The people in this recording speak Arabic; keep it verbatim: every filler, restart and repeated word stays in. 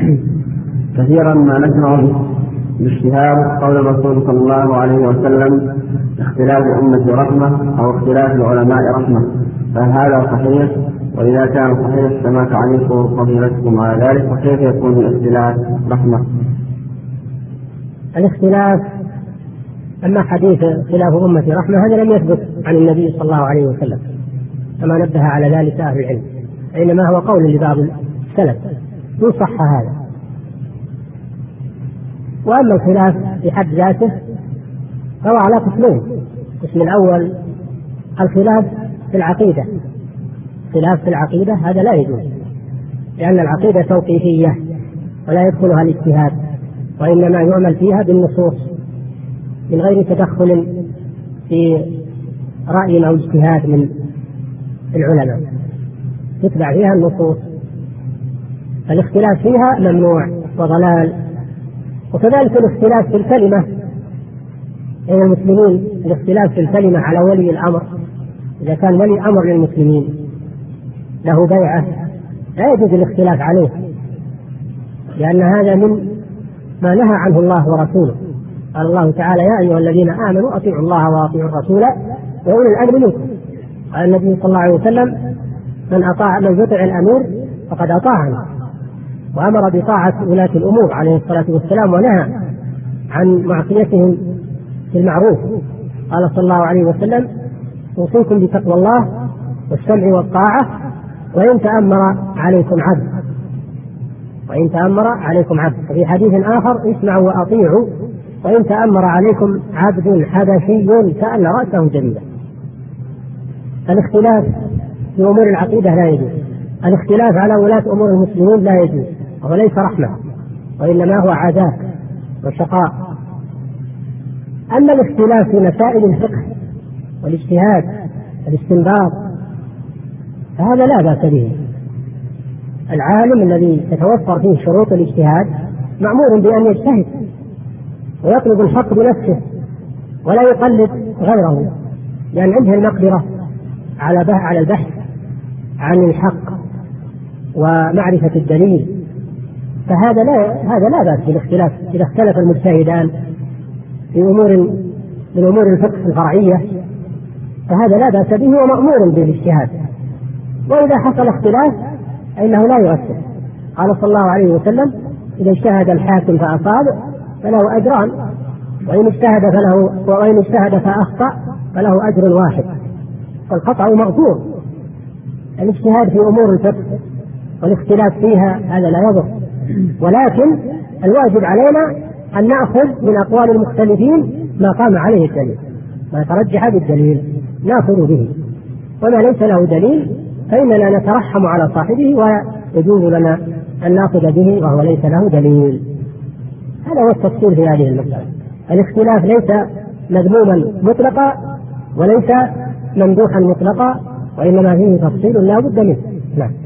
كثيرا ما نسمع باجتهاد قول الرسول صلى الله عليه وسلم اختلاف أمة رحمة أو اختلاف العلماء رحمة، فهذا صحيح؟ وإذا كان صحيح فما تعليق فضيلتكم على ذلك، وكيف يكون الاختلاف رحمة؟ الاختلاف، أما حديث خلاف أمة رحمة هذا لم يثبت عن النبي صلى الله عليه وسلم كما نبه على ذلك أهل العلم، إنما هو قول لبعض السلف إن صح هذا. وأما الخلاف في حد ذاته فهو على قسمين: القسم الأول الخلاف في العقيدة، خلاف في العقيدة هذا لا يجوز، لأن العقيدة توقيفية ولا يدخلها الاجتهاد، وإنما يعمل فيها بالنصوص من غير تدخل في رأي أو اجتهاد من العلماء، تتبع فيها النصوص. الاختلاف فيها ممنوع وضلال. وكذلك الاختلاف في الكلمة بين المسلمين، الاختلاف في الكلمة على ولي الأمر، إذا كان ولي أمر للمسلمين له بيعة لا يجوز الاختلاف عليه، لأن هذا من ما نهى عنه الله ورسوله. قال الله تعالى: يا أيها الذين آمنوا أطيعوا الله وأطيعوا الرسول وأولي الأمر منكم. قال النبي صلى الله عليه وسلم: من أطاع من يطع الأمير فقد أطاعني، وأمر بطاعة ولاة الأمور عليه الصلاة والسلام، ونهى عن معصيتهم في المعروف. قال صلى الله عليه وسلم: أوصيكم بتقوى الله والسمع والطاعة وإن تأمر عليكم عبد وإن تأمر عليكم عبد في حديث آخر: اسمعوا وأطيعوا وإن تأمر عليكم عبد حبشي سأل رأسه جميلا. الاختلاف في أمور العقيدة لا يجوز، الاختلاف على ولاة أمور المسلمين لا يجوز، وهو ليس رحمة وإنما هو عذاب وشقاء. أما الاختلاف في مسائل الفقه والاجتهاد والاستنباط فهذا لا بأس به. العالم الذي تتوفر فيه شروط الاجتهاد مأمور بأن يجتهد ويطلب الحق بنفسه ولا يقلد غيره، لأن عنده المقدرة على على البحث عن الحق ومعرفة الدليل. فهذا لا هذا لا بأس بالاختلاف إذا اختلف المجتهدان في أمور من أمور الفقه الفرعية، فهذا لا بأس به ومأمور بالاجتهاد. وإذا حصل اختلاف فإنه لا يؤثر. قال صلى الله عليه وسلم: إذا اجتهد الحاكم فأصاب فله أجران، وإن اجتهد فله وإن اجتهد فأخطأ فله أجر واحد، فالخطأ مغفور. الاجتهاد في أمور الفقه والاختلاف فيها هذا لا يضر، ولكن الواجب علينا أن نأخذ من أقوال المختلفين ما قام عليه الدليل، ما ترجح بالدليل نأخذ به، وما ليس له دليل فإننا نترحم على صاحبه ويجوز لنا أن نأخذ به وهو ليس له دليل. هذا هو التفصيل في هذه المسألة. الاختلاف ليس مذموما مطلقا وليس ممدوحا مطلقا، وإنما فيه تفصيل لا بد منه. نعم.